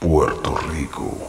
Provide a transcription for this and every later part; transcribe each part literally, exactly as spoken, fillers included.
Puerto Rico.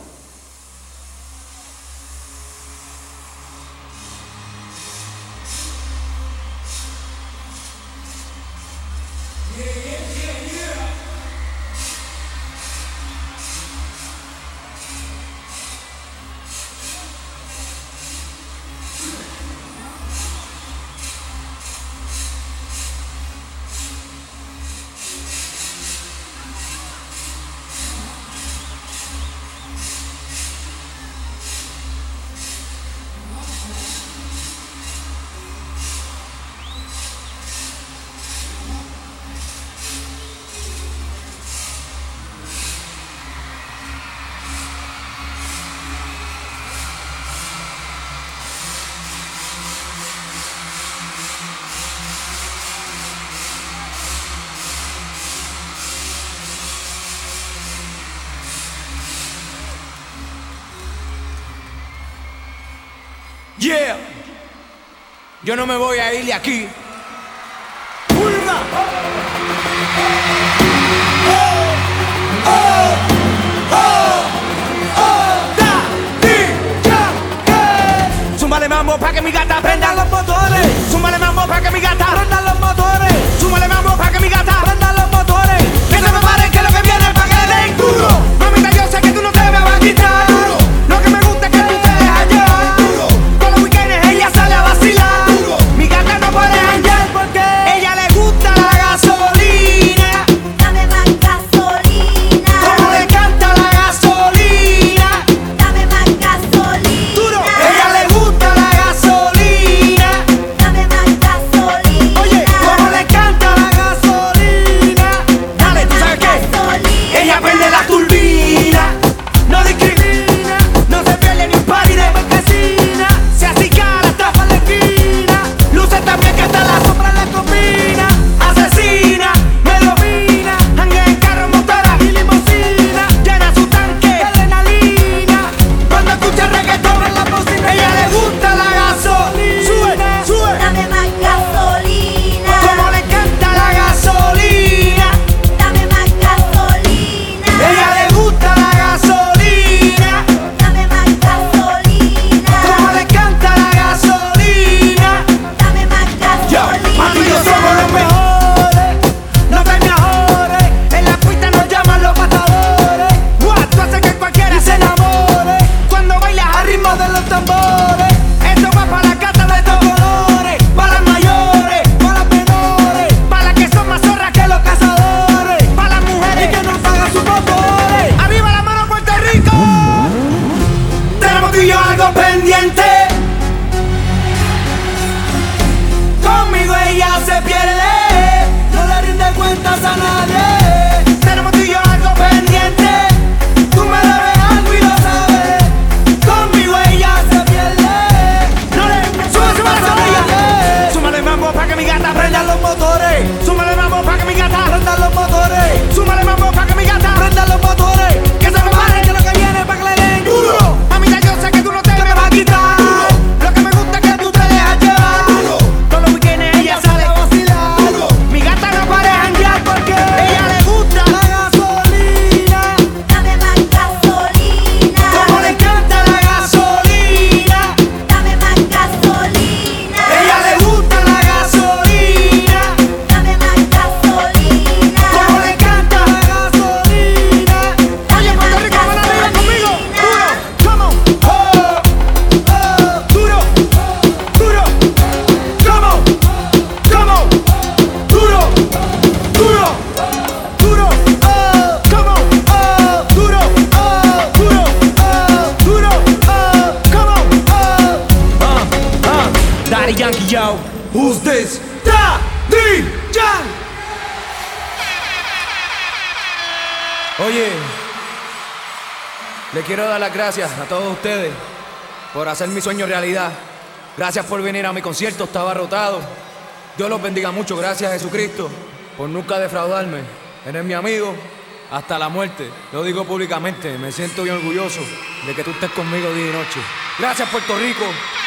Yeah, yo no me voy a ir de aquí. ¡Pulga! ¡Oh! ¡Oh! ¡Oh! ¡Oh! ¡Da! ¡Di! ¡Ya! ¡Eh! Súmale mambo pa' que mi gata prenda los motores. Súmale mambo pa' que mi gata prenda los motores. Súmale mambo pa' que mi gata prenda los motores. Que se preparen que lo que viene es pa' que le den duro. Mamita, yo sé que tú no te me vas a quitar. Lo que me gusta es que tú te dejas llevar. Ella sale a vacilar. Mi gata no puede janguear porque ella le gusta la gasolina. Dame más gasolina. Como le encanta la gasolina. Dame más gasolina. Duro. Ella le gusta la gasolina. Dame más gasolina. Oye, como le encanta la gasolina. Dale, ¿tú sabes qué? Gasolina. Ella prende la turbina. No discrimina. No se pierde ni un party de marquesina. Se acicala hasta pa' la esquina. Luce también que hasta la sombra le combina. Asesina, me domina. Janguea en carro, motora y limusina. Llena su tanque de adrenalina. Cuando escucha reggaetón en la bocina. Ella le gusta la gasolina. Sube, sube. Dame más gasolina. Como le encanta la gasolina. Dame más gasolina. Ella le gusta la gasolina. Dame más gasolina. Como le encanta la gasolina. Dame más Yo, gasolina. mami, yo somos los mejores, no te mejores. En la pista nos llaman los matadores. What, tú haces que cualquiera se enamore cuando bailas al ritmo de los tambores. Esto va para las gatas de estos colores, para las mayores, para las menores, para las que son más zorras que los cazadores, para las mujeres que no pagan sus motores. Arriba la mano, Puerto Rico. Tenemos tú y yo algo pendiente. Conmigo ella se pierde, no le rinde cuentas a nadie. Tenemos tú y yo algo pendiente, tú me debes algo y lo sabes. Conmigo ella se pierde, no le sube, sube la sombrilla. Súmale mambo pa' que mi gata prenda los motores. Súmale mambo pa' que mi gata prenda los motores. Súmale mambo pa' que mi gata prenda los motores. Que se prepare que lo que viene pa' que le den duro. Mamita, yo sé que tú no te me vas a quitar. Lo que me gusta es que tú te dejas llevar. Todos los weekends ella sale a vacilar. Mi gata no para de janguear porque ella le gusta la gasolina. Dame más gasolina. Como le encanta la gasolina. Dame más gasolina. Ella le gusta la gasolina. Dame más gasolina. Como le encanta la gasolina. Oye, Puerto Rico, van arriba conmigo. Duro, come on. Oh, oh, duro, duro, come on, come on. Duro, duro, duro, oh, come on, oh, duro, oh, duro, oh, duro, oh, come on, oh. Uh, uh, Daddy Yankee, yo. Who's this? Daddy Yankee. Oye, le quiero dar las gracias a todos ustedes por hacer mi sueño realidad. Gracias por venir a mi concierto, estaba rotado. Dios los bendiga mucho, gracias a Jesucristo por nunca defraudarme. Eres mi amigo hasta la muerte. Lo digo públicamente, me siento bien orgulloso de que tú estés conmigo día y noche. Gracias, Puerto Rico.